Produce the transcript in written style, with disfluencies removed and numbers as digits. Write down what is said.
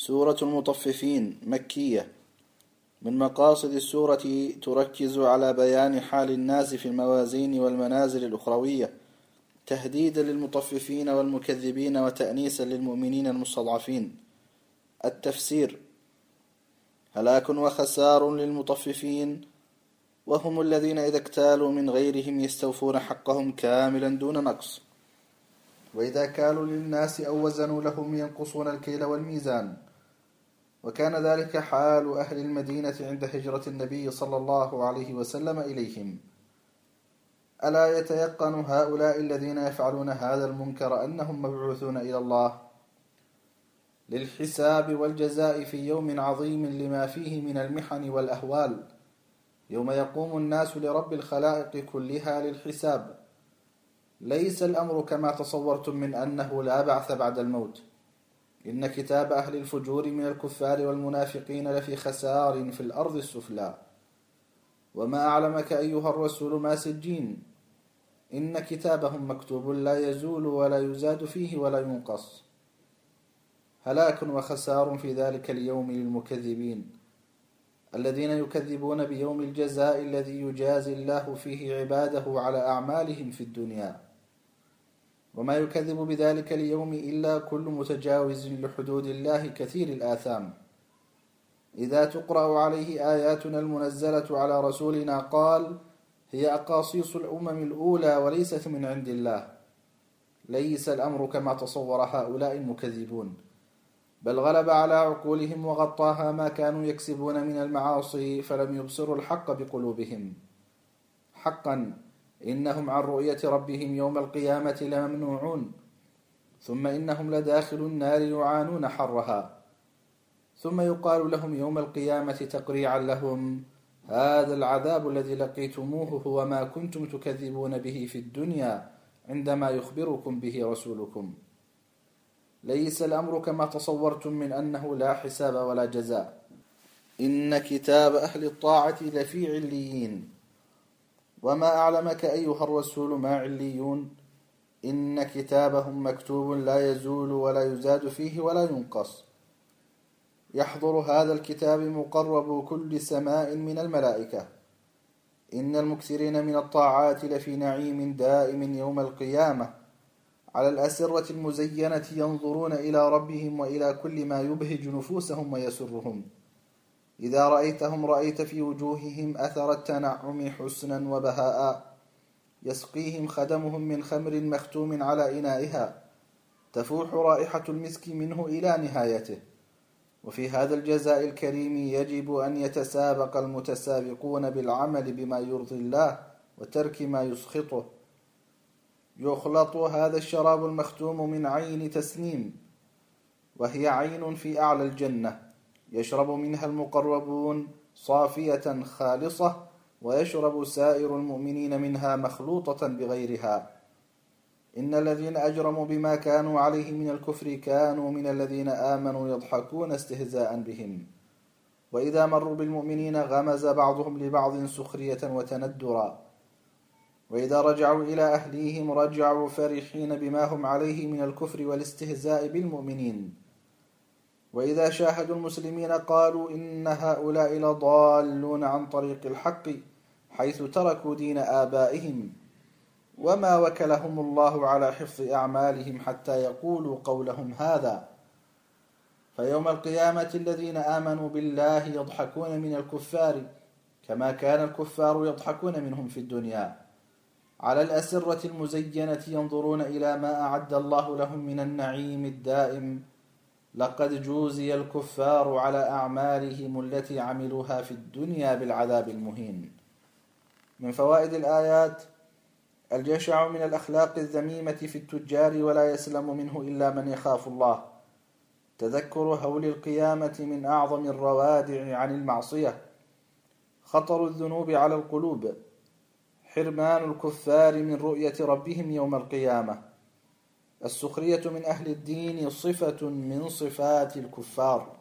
سورة المطففين مكية. من مقاصد السورة تركز على بيان حال الناس في الموازين والمنازل الأخروية، تهديدا للمطففين والمكذبين وتأنيسا للمؤمنين المستضعفين. التفسير: هلاك وخسار للمطففين، وهم الذين إذا اكتالوا من غيرهم يستوفون حقهم كاملا دون نقص، وإذا كالوا للناس أو وزنوا لهم ينقصون الكيل والميزان. وكان ذلك حال أهل المدينة عند هجرة النبي صلى الله عليه وسلم إليهم. ألا يتيقن هؤلاء الذين يفعلون هذا المنكر أنهم مبعوثون إلى الله للحساب والجزاء في يوم عظيم لما فيه من المحن والأهوال، يوم يقوم الناس لرب الخلائق كلها للحساب. ليس الأمر كما تصورتم من أنه لا بعث بعد الموت. إن كتاب أهل الفجور من الكفار والمنافقين لفي خسار في الأرض السفلى. وما أعلمك أيها الرسول ما سجين، إن كتابهم مكتوب لا يزول ولا يزاد فيه ولا ينقص. هلاك وخسار في ذلك اليوم للمكذبين الذين يكذبون بيوم الجزاء الذي يجازي الله فيه عباده على أعمالهم في الدنيا. وما يكذب بذلك اليوم إلا كل متجاوز لحدود الله كثير الآثام. إذا تقرأ عليه آياتنا المنزلة على رسولنا قال: هي أقاصيص الأمم الأولى وليست من عند الله. ليس الأمر كما تصور هؤلاء المكذبون، بل غلب على عقولهم وغطاها ما كانوا يكسبون من المعاصي، فلم يبصروا الحق بقلوبهم. حقا إنهم عن رؤية ربهم يوم القيامة لممنوعون، ثم إنهم لداخل النار يعانون حرها، ثم يقال لهم يوم القيامة تقريعا لهم: هذا العذاب الذي لقيتموه هو ما كنتم تكذبون به في الدنيا عندما يخبركم به رسولكم. ليس الأمر كما تصورتم من أنه لا حساب ولا جزاء. إن كتاب أهل الطاعة لفي عليين. وما أعلمك أيها الرسول ما عليون؟ إن كتابهم مكتوب لا يزول ولا يزاد فيه ولا ينقص. يحضر هذا الكتاب مقرب كل سماء من الملائكة. إن المكثرين من الطاعات لفي نعيم دائم يوم القيامة، على الأسرة المزينة ينظرون إلى ربهم وإلى كل ما يبهج نفوسهم ويسرهم. إذا رأيتهم رأيت في وجوههم أثر التنعم حسنا وبهاء. يسقيهم خدمهم من خمر مختوم على إنائها، تفوح رائحة المسك منه إلى نهايته. وفي هذا الجزاء الكريم يجب أن يتسابق المتسابقون بالعمل بما يرضي الله وترك ما يسخطه. يخلط هذا الشراب المختوم من عين تسنيم، وهي عين في أعلى الجنة، يشرب منها المقربون صافية خالصة، ويشرب سائر المؤمنين منها مخلوطة بغيرها. إن الذين أجرموا بما كانوا عليه من الكفر كانوا من الذين آمنوا يضحكون استهزاء بهم، وإذا مروا بالمؤمنين غمز بعضهم لبعض سخرية وتندرا، وإذا رجعوا إلى أهليهم رجعوا فرحين بما هم عليه من الكفر والاستهزاء بالمؤمنين. وإذا شاهدوا المسلمين قالوا: إن هؤلاء لضالون عن طريق الحق حيث تركوا دين آبائهم، وما وكلهم الله على حفظ أعمالهم حتى يقولوا قولهم هذا. فيوم القيامة الذين آمنوا بالله يضحكون من الكفار كما كان الكفار يضحكون منهم في الدنيا. على الأسرة المزينة ينظرون إلى ما أعد الله لهم من النعيم الدائم. لقد جوزي الكفار على أعمالهم التي عملوها في الدنيا بالعذاب المهين. من فوائد الآيات: الجشع من الأخلاق الذميمة في التجار ولا يسلم منه إلا من يخاف الله. تذكر هول القيامة من أعظم الروادع عن المعصية. خطر الذنوب على القلوب. حرمان الكفار من رؤية ربهم يوم القيامة. السخرية من أهل الدين صفة من صفات الكفار.